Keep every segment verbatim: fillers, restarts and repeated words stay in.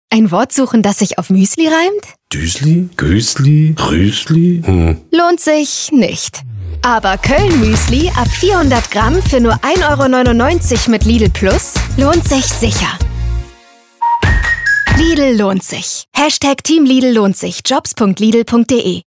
Ein Wort suchen, das sich auf Müsli reimt? Düsli, Güsli, Rüsli? Hm. Lohnt sich nicht. Aber Köln-Müsli ab vierhundert Gramm für nur ein Euro neunundneunzig mit Lidl Plus lohnt sich sicher. Lidl lohnt sich. Hashtag Team Lidl lohnt sich. Jobs punkt lidl punkt de.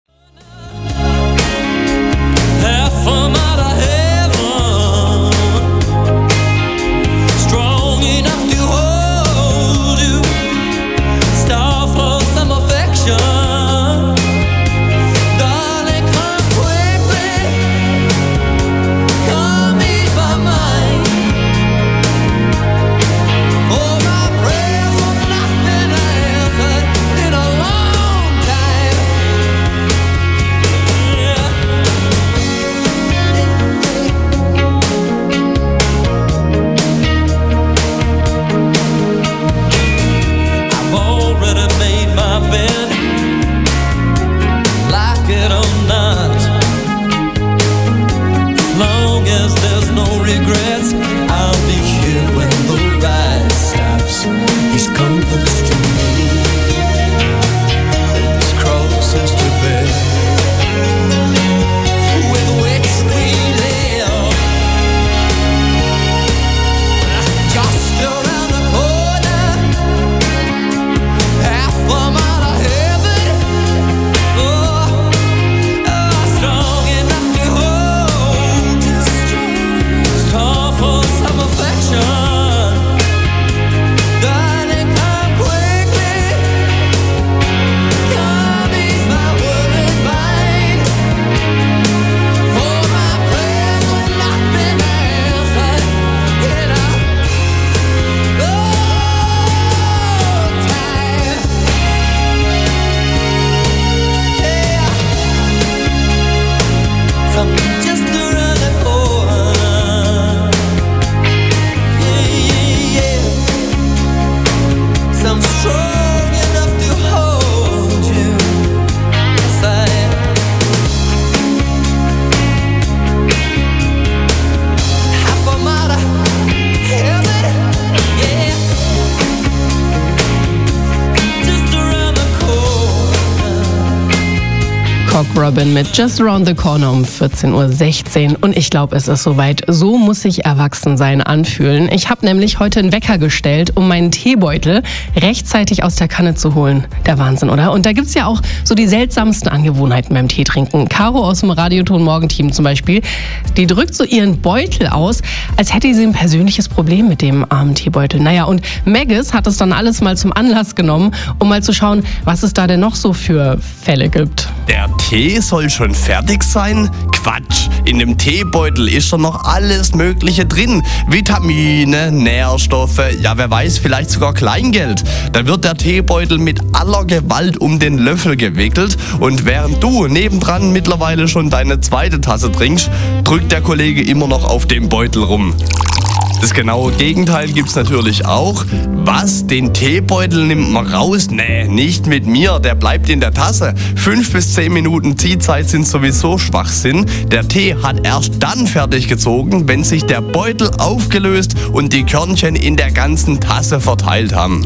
Robin mit Just Around the Corner um vierzehn Uhr sechzehn und ich glaube, es ist soweit. So muss sich Erwachsensein anfühlen. Ich habe nämlich heute einen Wecker gestellt, um meinen Teebeutel rechtzeitig aus der Kanne zu holen. Der Wahnsinn, oder? Und da gibt's ja auch so die seltsamsten Angewohnheiten beim Teetrinken. Caro aus dem Radioton-Morgenteam zum Beispiel, die drückt so ihren Beutel aus, als hätte sie ein persönliches Problem mit dem armen Teebeutel. Naja, und Maggis hat es dann alles mal zum Anlass genommen, um mal zu schauen, was es da denn noch so für Fälle gibt. Der Tee soll schon fertig sein? Quatsch! In dem Teebeutel ist schon noch alles Mögliche drin. Vitamine, Nährstoffe, ja wer weiß, vielleicht sogar Kleingeld. Da wird der Teebeutel mit aller Gewalt um den Löffel gewickelt und während du nebendran mittlerweile schon deine zweite Tasse trinkst, drückt der Kollege immer noch auf dem Beutel rum. Das genaue Gegenteil gibt's natürlich auch. Was? Den Teebeutel nimmt man raus? Nee, nicht mit mir, der bleibt in der Tasse. Fünf bis zehn Minuten Ziehzeit sind sowieso Schwachsinn. Der Tee hat erst dann fertig gezogen, wenn sich der Beutel aufgelöst und die Körnchen in der ganzen Tasse verteilt haben.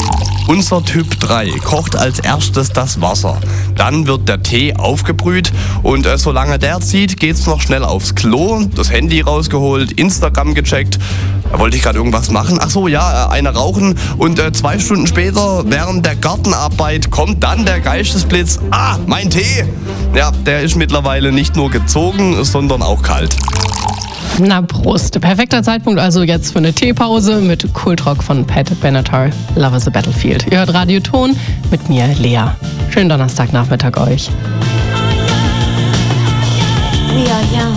Unser Typ drei kocht als erstes das Wasser. Dann wird der Tee aufgebrüht und äh, solange der zieht, geht's noch schnell aufs Klo, das Handy rausgeholt, Instagram gecheckt. Da wollte ich gerade irgendwas machen. Ach so, ja, äh, eine rauchen und äh, zwei Stunden später, während der Gartenarbeit, kommt dann der Geistesblitz. Ah, mein Tee! Ja, der ist mittlerweile nicht nur gezogen, sondern auch kalt. Na Prost. Perfekter Zeitpunkt also jetzt für eine Teepause mit Kultrock von Pat Benatar, Love is a Battlefield. Ihr hört Radioton mit mir, Lea. Schönen Donnerstagnachmittag euch. We are young.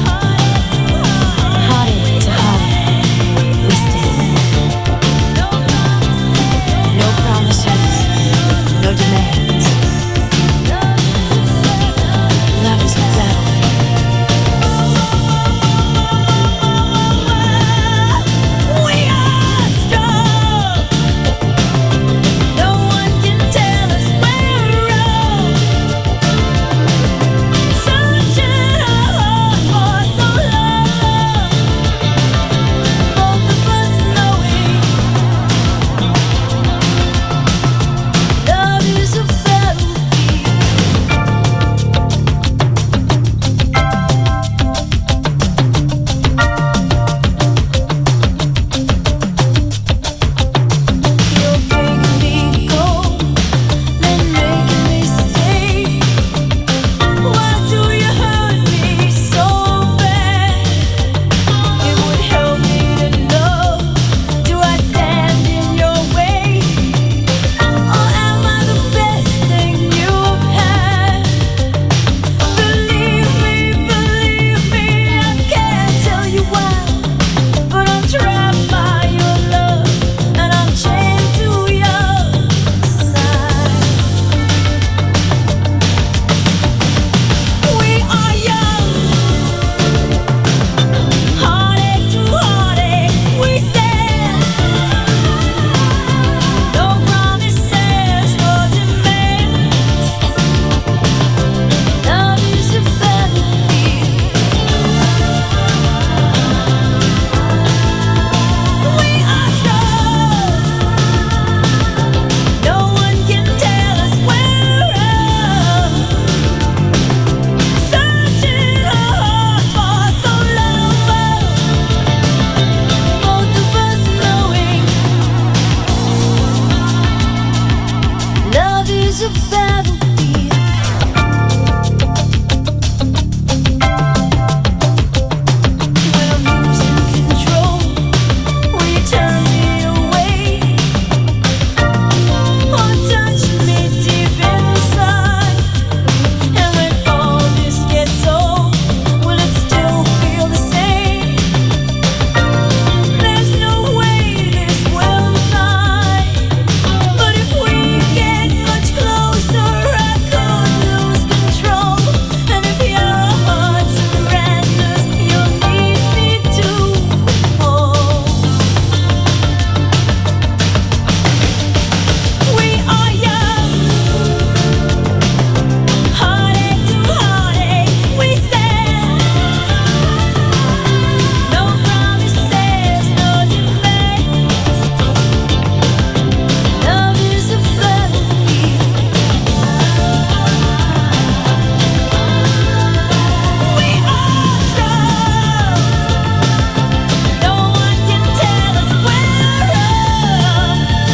Heartache to heartache. We stand. No promises, no demands. Love is a battlefield. Sunshine, is a battlefield. When I'm losing control, will you turn me away? Or touch me deep inside? And when all this gets old, will it still feel the same? There's no way this will die. But if we get much closer, I could lose control. And if your heart surrenders, you'll need me to hold. We are young, heartache to heartache, we stand. No promises, no demands. Love is a battlefield. We are strong. No one can tell us where from.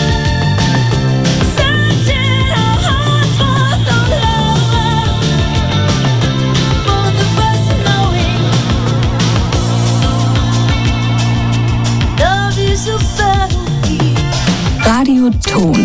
Searching our hearts for so long. Both of us knowing love is a battlefield. Radio Ton.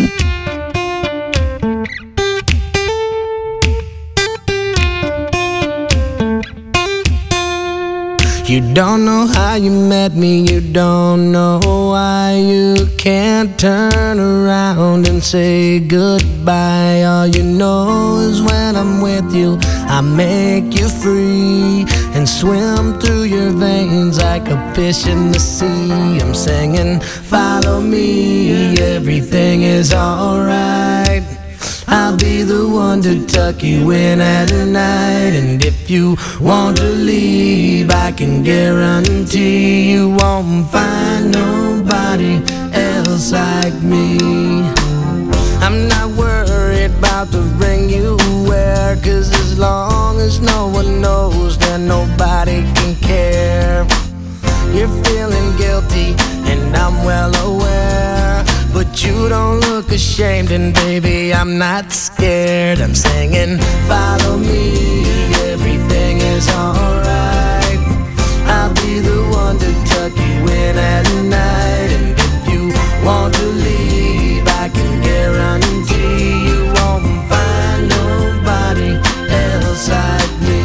You don't know how you met me, you don't know why you can't turn around and say goodbye. All you know is when I'm with you, I make you free and swim through your veins like a fish in the sea. I'm singing, follow me, everything is alright. I'll be the one to tuck you in at night. And if you want to leave, I can guarantee you won't find nobody else like me. I'm not worried about the ring you wear, 'cause as long as no one knows, then nobody can care. You're feeling guilty and I'm well aware, but you don't look ashamed, and baby, I'm not scared. I'm singing, follow me, everything is alright. I'll be the one to tuck you in at night. And if you want to leave, I can guarantee you won't find nobody else like me.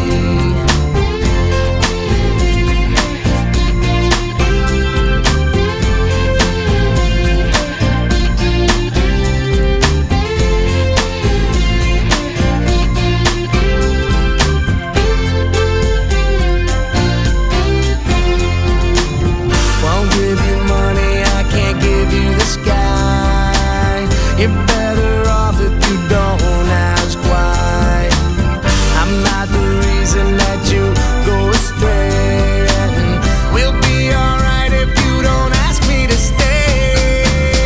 Won't give you money, I can't give you the sky. You're better off if you don't ask why. I'm not the reason that you go astray, and we'll be alright if you don't ask me to stay.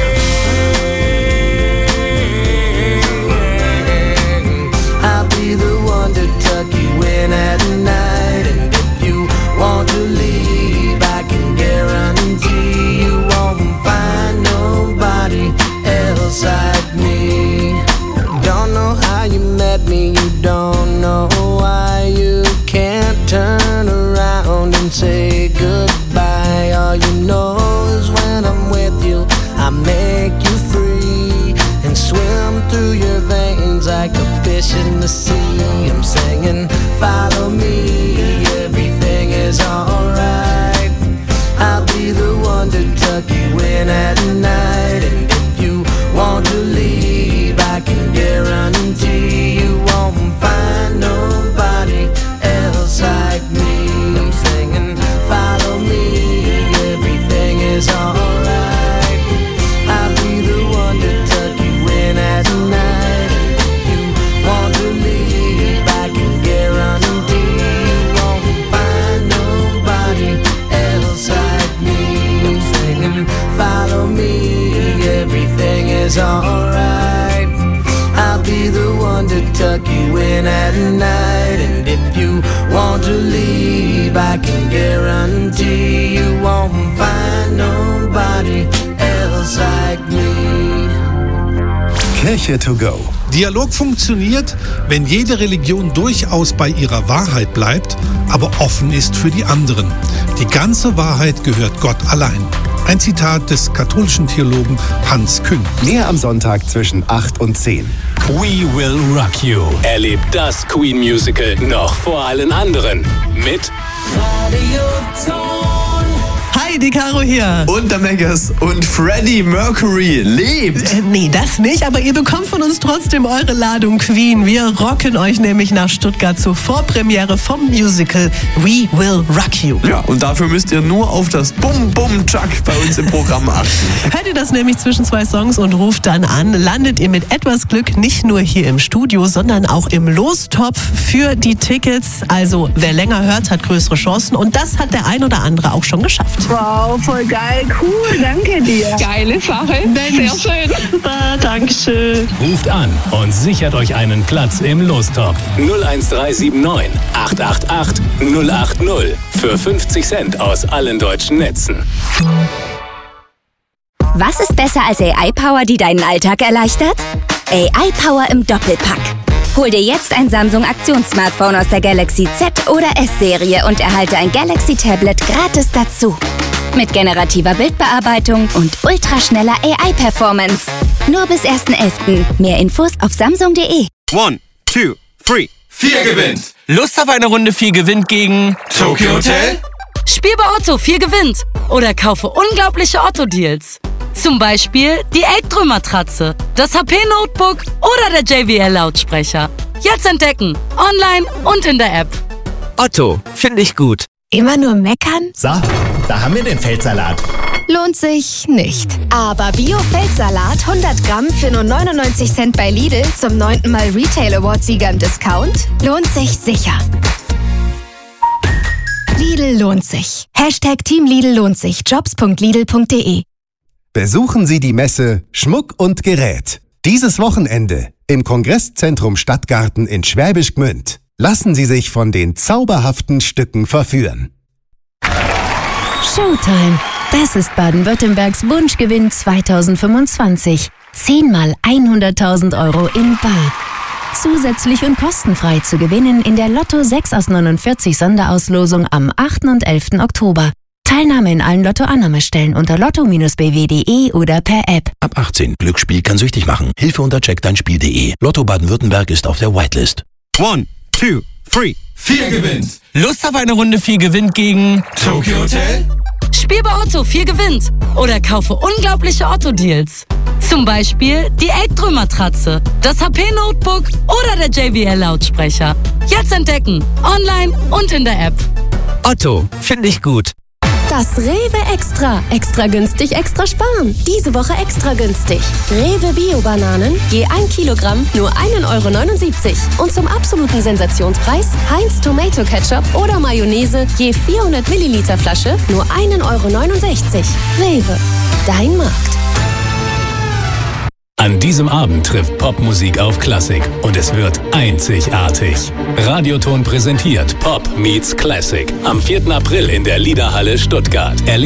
I'll be the one to tuck you in at night. And if you want to leave, I can guarantee you won't find nobody else like me. Don't know how you met me, you don't know why you can't turn around and say goodbye. All you know is when I'm with you, I make you free and swim through your veins like a fish in the sea. I'm singing, follow me, everything is alright. I'll be the one to tuck you in at night. And if you want to leave, I can guarantee you won't find nobody else like me. I'm singing, follow me, everything is alright. I'll be the one to tuck you in at night. And if you want to leave, I can guarantee you won't find nobody else like me. I'm singing, follow me, everything is alright. I'll be the one to tuck you in at night. And if you want to leave, I can guarantee you won't find nobody else like me. Kirche to go. Dialog funktioniert, wenn jede Religion durchaus bei ihrer Wahrheit bleibt, aber offen ist für die anderen. Die ganze Wahrheit gehört Gott allein. Ein Zitat des katholischen Theologen Hans Küng. Mehr am Sonntag zwischen acht und zehn. We Will Rock You. Erlebt das Queen-Musical noch vor allen anderen. Mit Hi, die Caro hier. Und der Megas und Freddie Mercury lebt. Äh, nee, das nicht, aber ihr bekommt von uns trotzdem eure Ladung Queen. Wir rocken euch nämlich nach Stuttgart zur Vorpremiere vom Musical We Will Rock You. Ja, und dafür müsst ihr nur auf das Bum Bum Chuck bei uns im Programm achten. Hört ihr das nämlich zwischen zwei Songs und ruft dann an, landet ihr mit etwas Glück nicht nur hier im Studio, sondern auch im Lostopf für die Tickets. Also wer länger hört, hat größere Chancen und das hat der ein oder andere auch schon geschafft. Wow, voll geil, cool, danke dir. Geile Sache, Mensch. sehr schön. Super, Dankeschön. Ruft an und sichert euch einen Platz im Lostopf. null eins drei sieben neun acht acht acht null acht null für fünfzig Cent aus allen deutschen Netzen. Was ist besser als A I-Power, die deinen Alltag erleichtert? A I-Power im Doppelpack. Hol dir jetzt ein Samsung-Aktions-Smartphone aus der Galaxy Z oder S-Serie und erhalte ein Galaxy-Tablet gratis dazu. Mit generativer Bildbearbeitung und ultraschneller A I-Performance. Nur bis ersten elften Mehr Infos auf samsung punkt de. One, two, three. Vier gewinnt. Lust auf eine Runde vier gewinnt gegen Tokyo Hotel? Spiel bei Otto, vier gewinnt. Oder kaufe unglaubliche Otto-Deals. Zum Beispiel die Elbtrüm-Matratze, das H P-Notebook oder der J B L-Lautsprecher. Jetzt entdecken, online und in der App. Otto, finde ich gut. Immer nur meckern? So, da haben wir den Feldsalat. Lohnt sich nicht. Aber Bio-Feldsalat hundert Gramm für nur neunundneunzig Cent bei Lidl zum neunten Mal Retail Award-Sieger im Discount lohnt sich sicher. Lidl lohnt sich. Hashtag Team Lidl lohnt sich. jobs punkt lidl punkt de. Besuchen Sie die Messe Schmuck und Gerät. Dieses Wochenende im Kongresszentrum Stadtgarten in Schwäbisch Gmünd. Lassen Sie sich von den zauberhaften Stücken verführen. Showtime. Das ist Baden-Württembergs Wunschgewinn zweitausendfünfundzwanzig. Zehnmal hunderttausend Euro in bar. Zusätzlich und kostenfrei zu gewinnen in der Lotto sechs aus neunundvierzig Sonderauslosung am achten und elften Oktober. Teilnahme in allen Lottoannahmestellen unter lotto Bindestrich b w punkt de oder per App. Ab achtzehn. Glücksspiel kann süchtig machen. Hilfe unter check dein Spiel punkt de. Lotto Baden-Württemberg ist auf der Whitelist. One, two, three. Vier gewinnt. Lust auf eine Runde vier gewinnt gegen Tokyo Hotel? Spiel bei Otto, vier gewinnt. Oder kaufe unglaubliche Otto-Deals. Zum Beispiel die Elbtrüm-Matratze, das H P-Notebook oder der J B L-Lautsprecher. Jetzt entdecken, online und in der App. Otto, finde ich gut. Das Rewe Extra. Extra günstig, extra sparen. Diese Woche extra günstig. Rewe Bio-Bananen je ein Kilogramm nur ein Euro neunundsiebzig. Und zum absoluten Sensationspreis Heinz Tomato Ketchup oder Mayonnaise je vierhundert Milliliter Flasche nur ein Euro neunundsechzig. Rewe, dein Markt. An diesem Abend trifft Popmusik auf Klassik und es wird einzigartig. Radioton präsentiert Pop meets Classic am vierten April in der Liederhalle Stuttgart. Erlebt